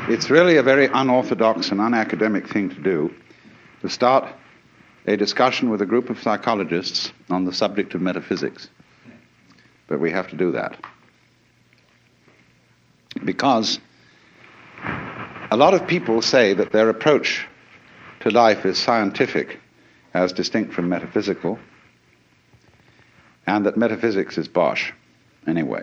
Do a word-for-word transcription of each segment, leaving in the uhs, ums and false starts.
it's really a very unorthodox and unacademic thing to do, to start a discussion with a group of psychologists on the subject of metaphysics. But we have to do that. Because a lot of people say that their approach to life is scientific as distinct from metaphysical, and that metaphysics is bosh anyway.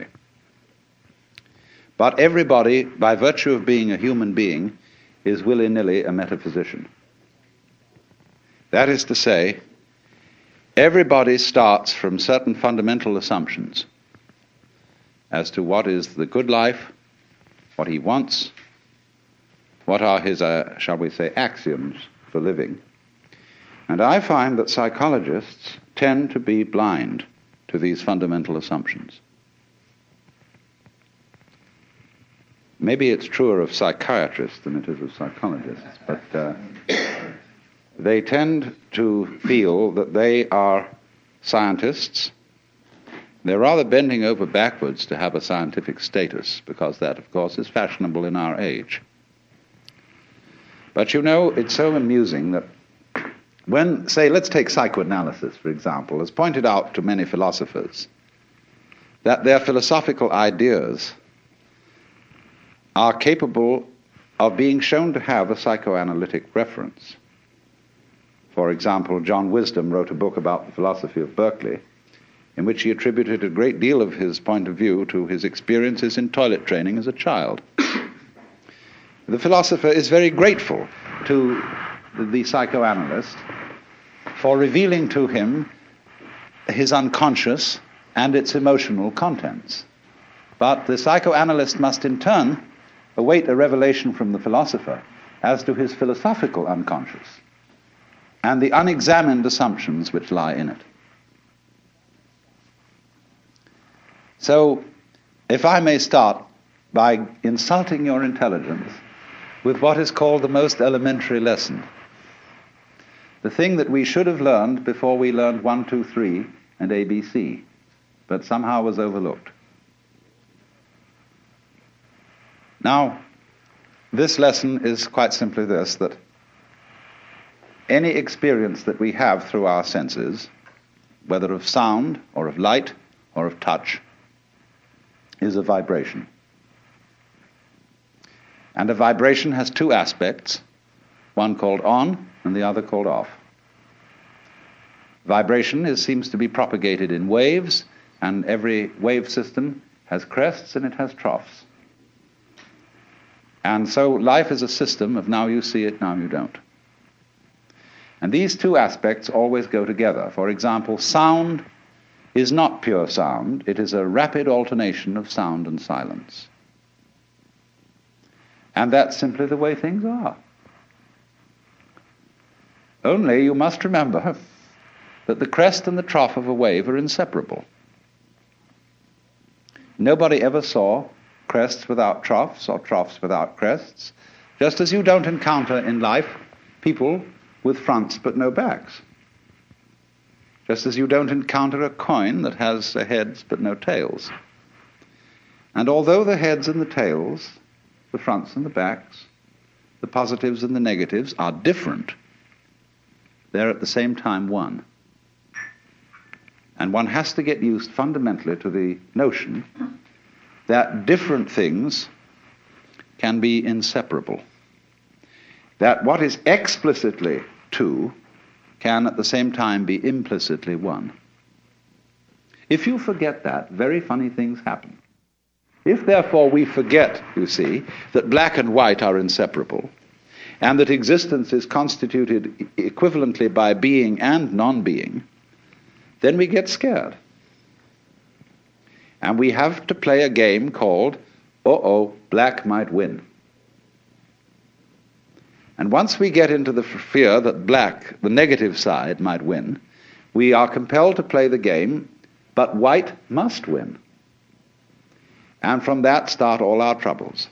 But everybody, by virtue of being a human being, is willy-nilly a metaphysician. That is to say, everybody starts from certain fundamental assumptions as to what is the good life, what he wants, what are his, uh, shall we say, axioms for living. And I find that psychologists tend to be blind to these fundamental assumptions. Maybe it's truer of psychiatrists than it is of psychologists, but uh, they tend to feel that they are scientists. They're rather bending over backwards to have a scientific status, because that, of course, is fashionable in our age. But you know, it's so amusing that when, say, let's take psychoanalysis, for example, as pointed out to many philosophers, that their philosophical ideas are capable of being shown to have a psychoanalytic reference. For example, John Wisdom wrote a book about the philosophy of Berkeley, in which he attributed a great deal of his point of view to his experiences in toilet training as a child. The philosopher is very grateful to the psychoanalyst for revealing to him his unconscious and its emotional contents. But the psychoanalyst must in turn await a revelation from the philosopher as to his philosophical unconscious and the unexamined assumptions which lie in it. So, if I may start by insulting your intelligence with what is called the most elementary lesson, the thing that we should have learned before we learned one, two, three and A B C, but somehow was overlooked. Now, this lesson is quite simply this, that any experience that we have through our senses, whether of sound or of light or of touch, is a vibration. And a vibration has two aspects, one called on and the other called off. Vibration is, seems to be propagated in waves, and every wave system has crests and it has troughs. And so life is a system of now you see it, now you don't. And these two aspects always go together. For example, sound is not pure sound. It is a rapid alternation of sound and silence. And that's simply the way things are. Only you must remember that the crest and the trough of a wave are inseparable. Nobody ever saw crests without troughs or troughs without crests, just as you don't encounter in life people with fronts but no backs. Just as you don't encounter a coin that has heads but no tails. And although the heads and the tails, the fronts and the backs, the positives and the negatives are different, they're at the same time one. And one has to get used fundamentally to the notion that different things can be inseparable. That what is explicitly two can at the same time be implicitly one. If you forget that, very funny things happen. If therefore we forget, you see, that black and white are inseparable, and that existence is constituted equivalently by being and non-being, then we get scared. And we have to play a game called, uh-oh, black might win. And once we get into the fear that black, the negative side, might win, we are compelled to play the game, but white must win. And from that start all our troubles.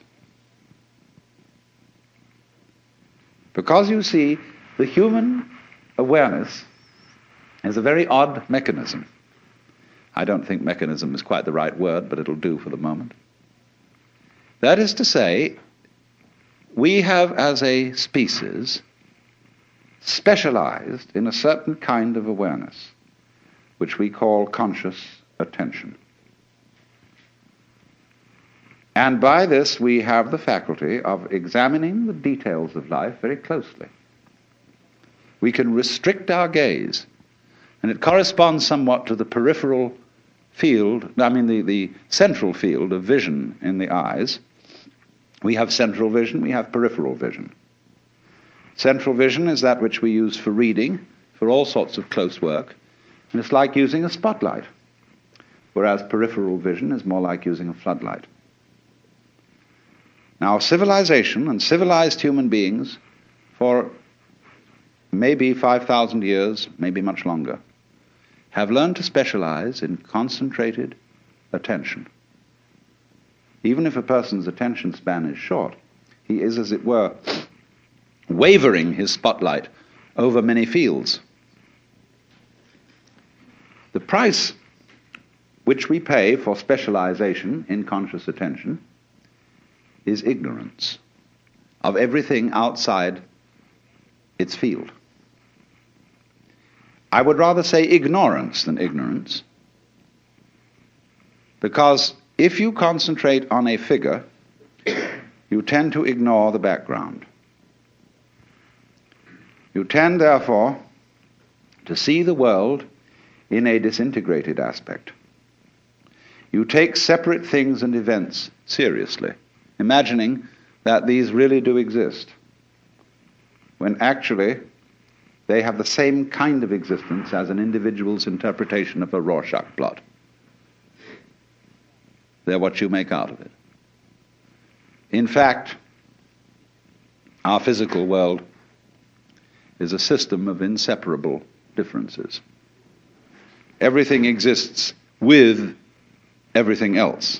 Because you see, the human awareness is a very odd mechanism. I don't think mechanism is quite the right word, but it'll do for the moment. That is to say, we have as a species specialized in a certain kind of awareness, which we call conscious attention. And by this we have the faculty of examining the details of life very closely. We can restrict our gaze, and it corresponds somewhat to the peripheral field, I mean the, the central field of vision in the eyes. We have central vision, we have peripheral vision. Central vision is that which we use for reading, for all sorts of close work, and it's like using a spotlight, whereas peripheral vision is more like using a floodlight. Now, civilization and civilized human beings for maybe five thousand years, maybe much longer, have learned to specialize in concentrated attention. Even if a person's attention span is short, he is, as it were, wavering his spotlight over many fields. The price which we pay for specialization in conscious attention is ignorance of everything outside its field. I would rather say ignorance than ignorance, because if you concentrate on a figure, you tend to ignore the background. You tend, therefore, to see the world in a disintegrated aspect. You take separate things and events seriously, imagining that these really do exist, when actually they have the same kind of existence as an individual's interpretation of a Rorschach blot. They're what you make out of it. In fact, our physical world is a system of inseparable differences. Everything exists with everything else.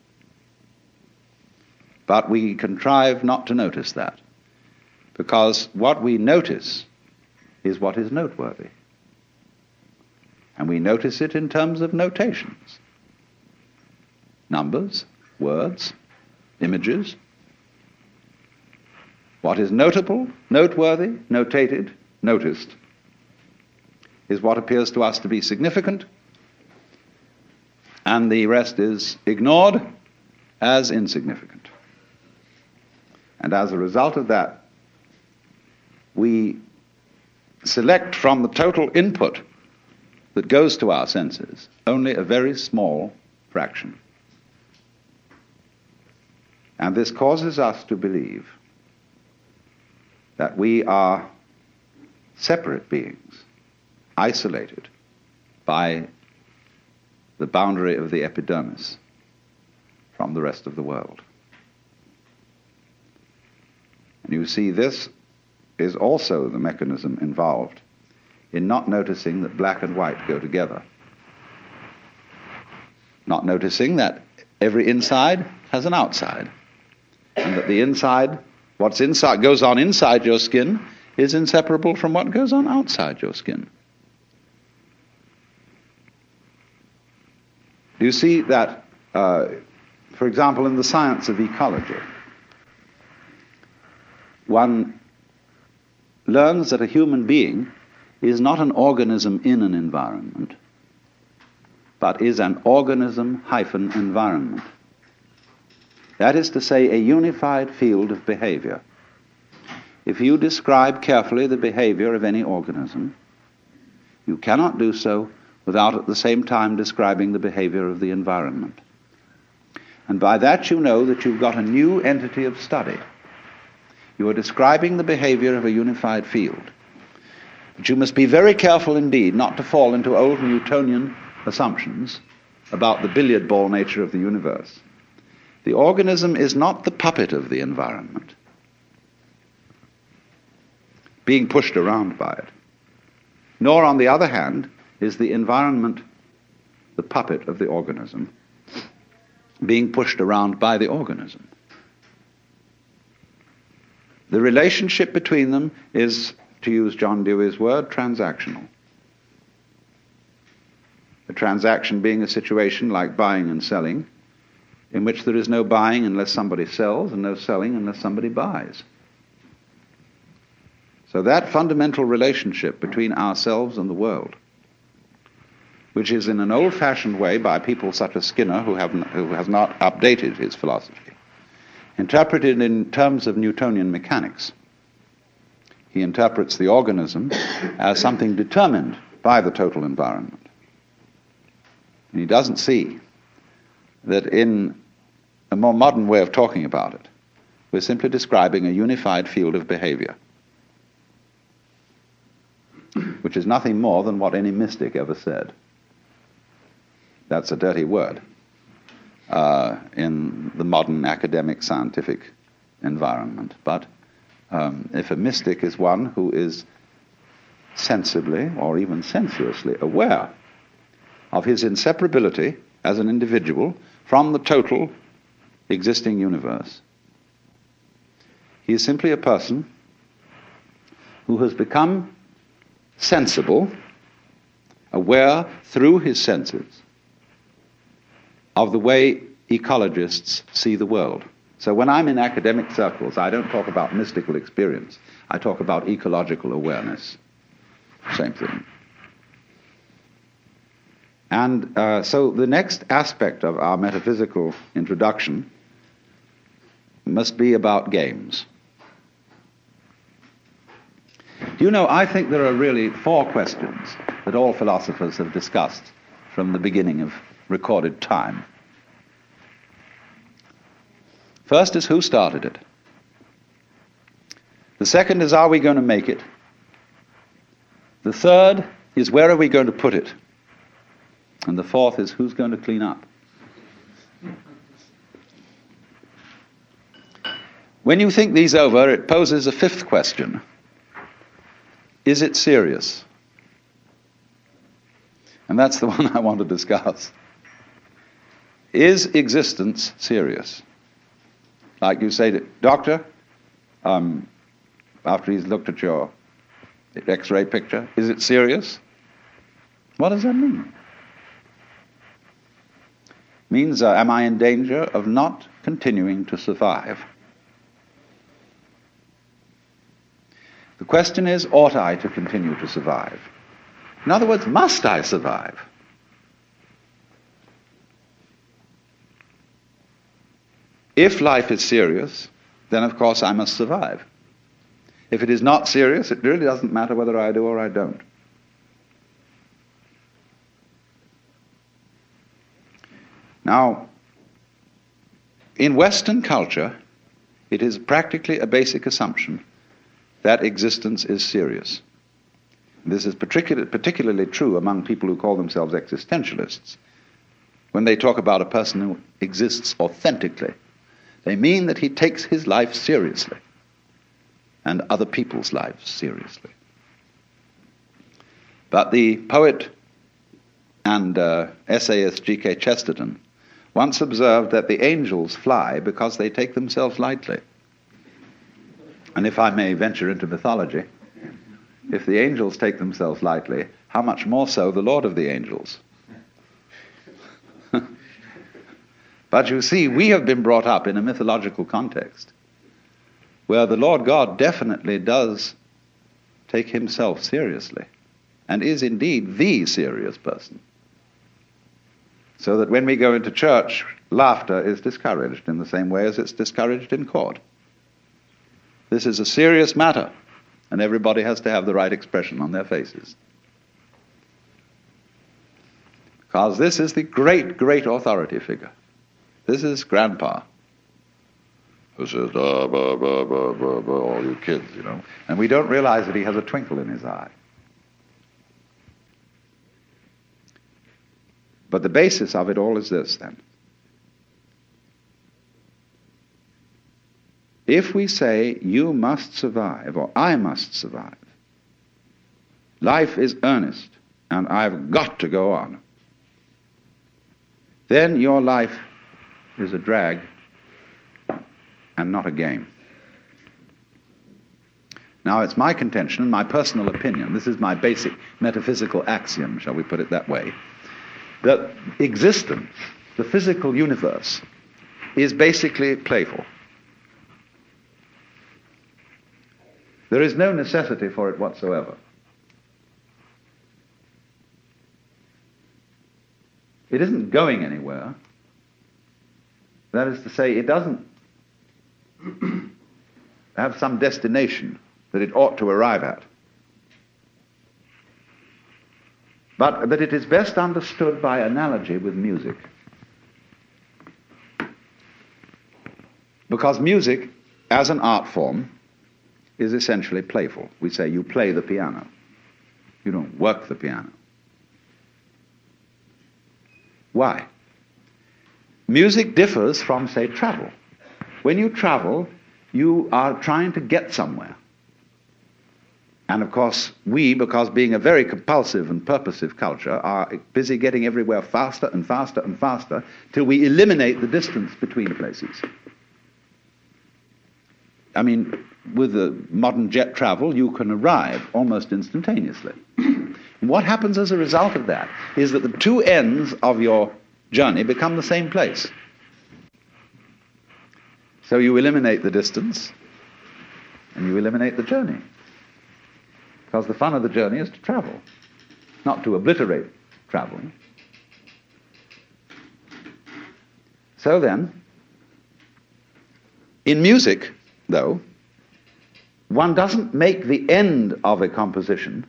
But we contrive not to notice that, because what we notice is what is noteworthy. And we notice it in terms of notations. Numbers, words, images. What is notable, noteworthy, notated, noticed, is what appears to us to be significant, and the rest is ignored as insignificant. And as a result of that, we select from the total input that goes to our senses only a very small fraction. And this causes us to believe that we are separate beings, isolated by the boundary of the epidermis from the rest of the world. And you see, this is also the mechanism involved in not noticing that black and white go together. Not noticing that every inside has an outside, and that the inside, what's inside, goes on inside your skin, is inseparable from what goes on outside your skin. Do you see that, uh, for example, in the science of ecology, one learns that a human being is not an organism in an environment, but is an organism hyphen environment. That is to say, a unified field of behavior. If you describe carefully the behavior of any organism, you cannot do so without at the same time describing the behavior of the environment. And by that you know that you've got a new entity of study. You are describing the behavior of a unified field. But you must be very careful indeed not to fall into old Newtonian assumptions about the billiard ball nature of the universe. The organism is not the puppet of the environment, being pushed around by it. Nor, on the other hand, is the environment the puppet of the organism, being pushed around by the organism. The relationship between them is, to use John Dewey's word, transactional. A transaction being a situation like buying and selling, in which there is no buying unless somebody sells and no selling unless somebody buys. So that fundamental relationship between ourselves and the world, which is in an old-fashioned way by people such as Skinner, who, have, who has not updated his philosophy, interpreted in terms of Newtonian mechanics. He interprets the organism as something determined by the total environment. And he doesn't see that in a more modern way of talking about it, we're simply describing a unified field of behavior, which is nothing more than what any mystic ever said. That's a dirty word uh, in the modern academic scientific environment. But um, if a mystic is one who is sensibly or even sensuously aware of his inseparability as an individual from the total existing universe, he is simply a person who has become sensible, aware through his senses of the way ecologists see the world. So when I'm in academic circles, I don't talk about mystical experience. I talk about ecological awareness. Same thing. And uh, so the next aspect of our metaphysical introduction must be about games. You know, I think there are really four questions that all philosophers have discussed from the beginning of recorded time. First is, who started it? The second is, are we going to make it? The third is, where are we going to put it? And the fourth is, who's going to clean up? When you think these over, it poses a fifth question. Is it serious? And that's the one I want to discuss. Is existence serious? Like you say to doctor, um, after he's looked at your X-ray picture, is it serious? What does that mean? Means, uh, am I in danger of not continuing to survive? The question is, ought I to continue to survive? In other words, must I survive? If life is serious, then of course I must survive. If it is not serious, it really doesn't matter whether I do or I don't. Now, in Western culture, it is practically a basic assumption that existence is serious. This is particular, particularly true among people who call themselves existentialists. When they talk about a person who exists authentically, they mean that he takes his life seriously and other people's lives seriously. But the poet and uh, essayist G K Chesterton once observed that the angels fly because they take themselves lightly. And if I may venture into mythology, if the angels take themselves lightly, how much more so the Lord of the angels? But you see, we have been brought up in a mythological context where the Lord God definitely does take himself seriously and is indeed the serious person. So that when we go into church, laughter is discouraged in the same way as it's discouraged in court. This is a serious matter, and everybody has to have the right expression on their faces. Because this is the great, great authority figure. This is Grandpa, who says, uh, blah, blah, blah, blah, blah, all you kids, you know. And we don't realize that he has a twinkle in his eye. But the basis of it all is this, then. If we say, you must survive, or I must survive, life is earnest, and I've got to go on, then your life is a drag and not a game. Now, it's my contention, my personal opinion, this is my basic metaphysical axiom, shall we put it that way, that existence, the physical universe, is basically playful. There is no necessity for it whatsoever. It isn't going anywhere. That is to say, it doesn't have some destination that it ought to arrive at. But that it is best understood by analogy with music. Because music, as an art form, is essentially playful. We say you play the piano. You don't work the piano. Why? Music differs from, say, travel. When you travel, you are trying to get somewhere. And of course, we, because being a very compulsive and purposive culture, are busy getting everywhere faster and faster and faster till we eliminate the distance between places. I mean, with the modern jet travel, you can arrive almost instantaneously. And what happens as a result of that is that the two ends of your journey become the same place. So you eliminate the distance, and you eliminate the journey. Because the fun of the journey is to travel, not to obliterate traveling. So then, in music, though, one doesn't make the end of a composition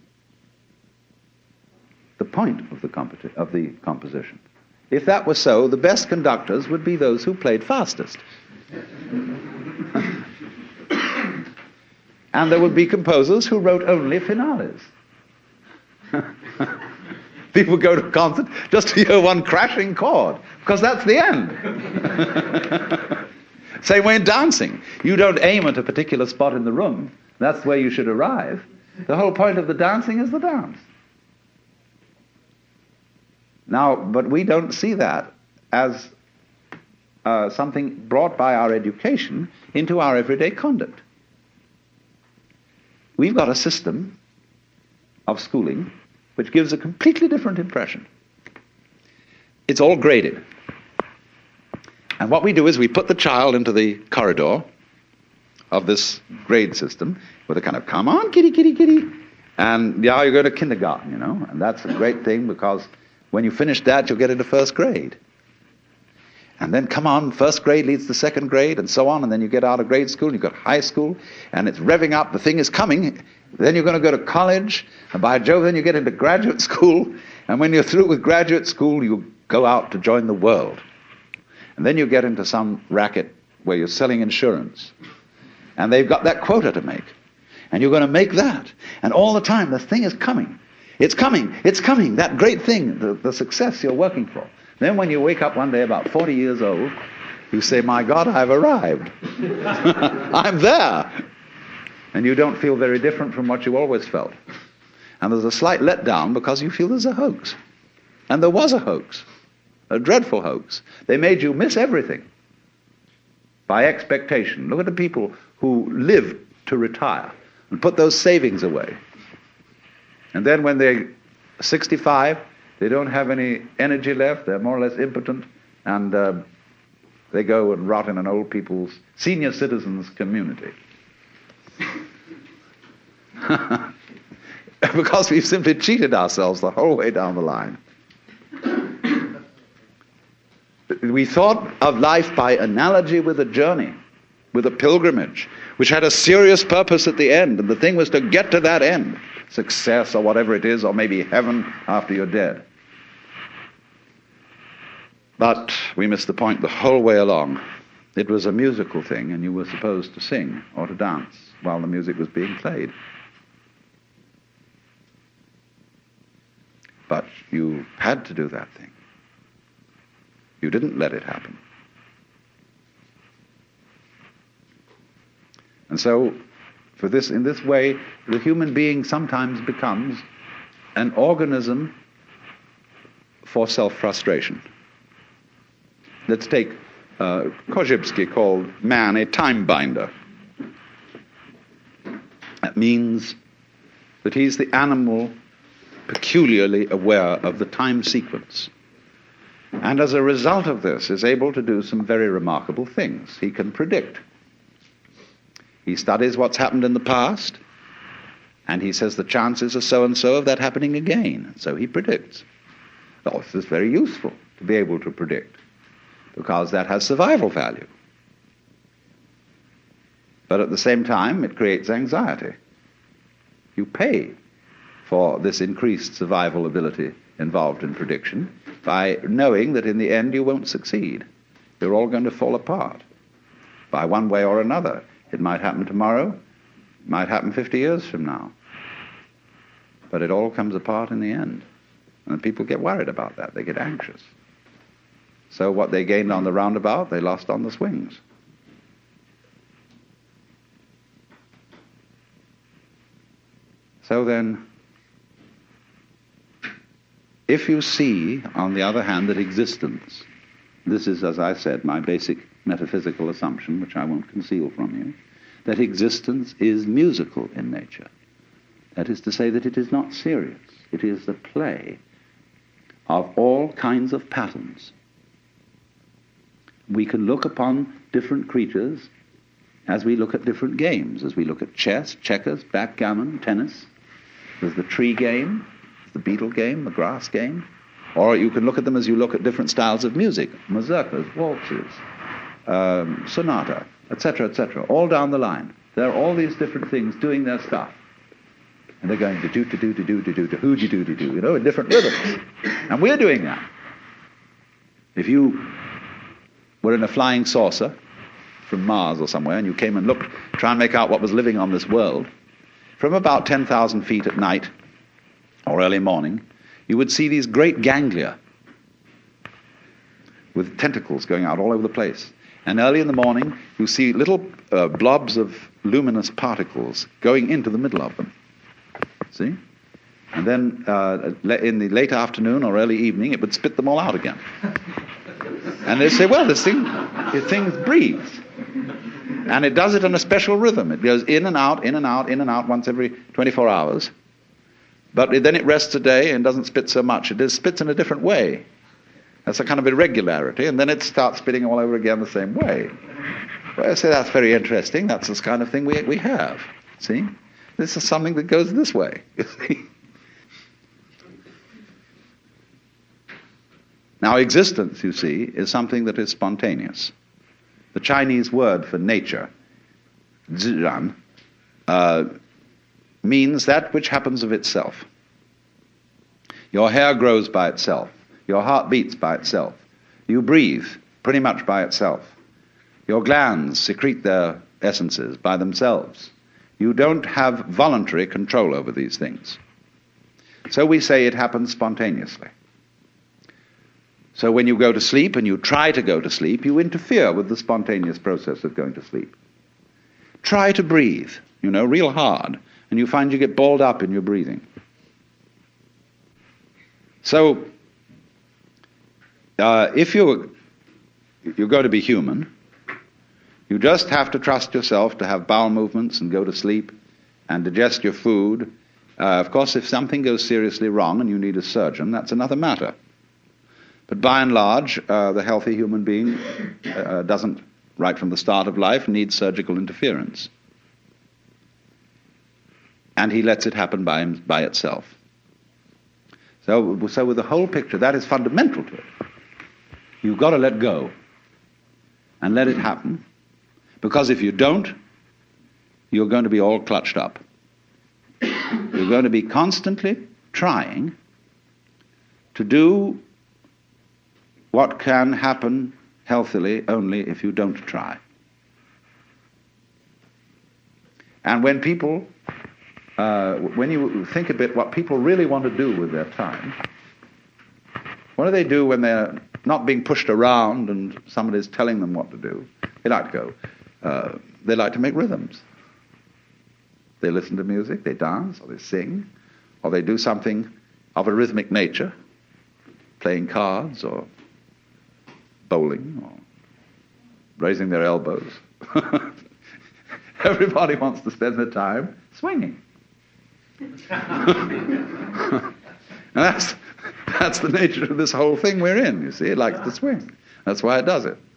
the point of the, competi- of the composition. If that were so, the best conductors would be those who played fastest. And there would be composers who wrote only finales. People go to a concert just to hear one crashing chord, because that's the end. Same way in dancing. You don't aim at a particular spot in the room. That's where you should arrive. The whole point of the dancing is the dance. Now, but we don't see that as uh, something brought by our education into our everyday conduct. We've got a system of schooling which gives a completely different impression. It's all graded. And what we do is we put the child into the corridor of this grade system with a kind of, come on, kitty, kitty, kitty. And now you go to kindergarten, you know, and that's a great thing because when you finish that, you'll get into first grade. And then, come on, first grade leads to second grade, and so on, and then you get out of grade school, and you've got high school, and it's revving up, the thing is coming. Then you're going to go to college, and by Jove, then you get into graduate school, and when you're through with graduate school, you go out to join the world. And then you get into some racket where you're selling insurance, and they've got that quota to make, and you're going to make that. And all the time, the thing is coming. It's coming, it's coming, that great thing, the, the success you're working for. Then when you wake up one day about forty years old, you say, my God, I've arrived. I'm there. And you don't feel very different from what you always felt. And there's a slight letdown because you feel there's a hoax. And there was a hoax, a dreadful hoax. They made you miss everything by expectation. Look at the people who live to retire and put those savings away. And then when they're sixty-five, they don't have any energy left, they're more or less impotent, and uh, they go and rot in an old people's, senior citizens community. Because we've simply cheated ourselves the whole way down the line. We thought of life by analogy with a journey, with a pilgrimage, which had a serious purpose at the end, and the thing was to get to that end, success or whatever it is, or maybe heaven after you're dead. But we missed the point the whole way along. It was a musical thing, and you were supposed to sing or to dance while the music was being played. But you had to do that thing. You didn't let it happen. And so, for this, in this way, the human being sometimes becomes an organism for self-frustration. Let's take uh, Korzybski called man a time binder. That means that he's the animal peculiarly aware of the time sequence. And as a result of this, is able to do some very remarkable things. He can predict. He studies what's happened in the past, and he says the chances are so-and-so of that happening again. So he predicts. Well, this is very useful to be able to predict, because that has survival value. But at the same time, it creates anxiety. You pay for this increased survival ability involved in prediction by knowing that in the end you won't succeed. You're all going to fall apart by one way or another. It might happen tomorrow, it might happen fifty years from now. But it all comes apart in the end. And people get worried about that. They get anxious. So what they gained on the roundabout, they lost on the swings. So then, if you see, on the other hand, that existence, this is, as I said, my basic metaphysical assumption, which I won't conceal from you, that existence is musical in nature. That is to say that it is not serious. It is the play of all kinds of patterns. We can look upon different creatures as we look at different games, as we look at chess, checkers, backgammon, tennis. There's the tree game, the beetle game, the grass game. Or you can look at them as you look at different styles of music, mazurkas, waltzes, um, sonata, et cetera, et cetera, all down the line. There are all these different things doing their stuff. And they're going to do, to do, to do, to do, to who, to do, to do, you know, in different rhythms. And we're doing that. If you were in a flying saucer from Mars or somewhere, and you came and looked, try and make out what was living on this world, from about ten thousand feet at night or early morning, you would see these great ganglia with tentacles going out all over the place. And early in the morning, you see little uh, blobs of luminous particles going into the middle of them. See? And then uh, in the late afternoon or early evening, it would spit them all out again. And they say, well, this thing, this thing breathes. And it does it in a special rhythm. It goes in and out, in and out, in and out once every twenty-four hours. But it, then it rests a day and doesn't spit so much. It just spits in a different way. That's a kind of irregularity. And then it starts spitting all over again the same way. Well, I say that's very interesting. That's this kind of thing we, we have. See? This is something that goes this way. You see? Now, existence, you see, is something that is spontaneous. The Chinese word for nature, zhiran, uh, means that which happens of itself. Your hair grows by itself. Your heart beats by itself. You breathe pretty much by itself. Your glands secrete their essences by themselves. You don't have voluntary control over these things. So we say it happens spontaneously. So when you go to sleep and you try to go to sleep, you interfere with the spontaneous process of going to sleep. Try to breathe, you know, real hard, and you find you get balled up in your breathing. So uh, if you're, you're going to be human, you just have to trust yourself to have bowel movements and go to sleep and digest your food. Uh, of course, if something goes seriously wrong and you need a surgeon, that's another matter. But by and large, uh, the healthy human being uh, doesn't, right from the start of life, need surgical interference. And he lets it happen by, him, by itself. So, so with the whole picture, that is fundamental to it. You've got to let go and let it happen. Because if you don't, you're going to be all clutched up. You're going to be constantly trying to do what can happen healthily only if you don't try. And when people, uh, when you think a bit what people really want to do with their time, what do they do when they're not being pushed around and somebody's telling them what to do? They like to go, uh, they like to make rhythms. They listen to music, they dance, or they sing, or they do something of a rhythmic nature, playing cards, or bowling, or raising their elbows. Everybody wants to spend their time swinging. And that's, That's the nature of this whole thing we're in, you see. It likes to swing. That's why it does it.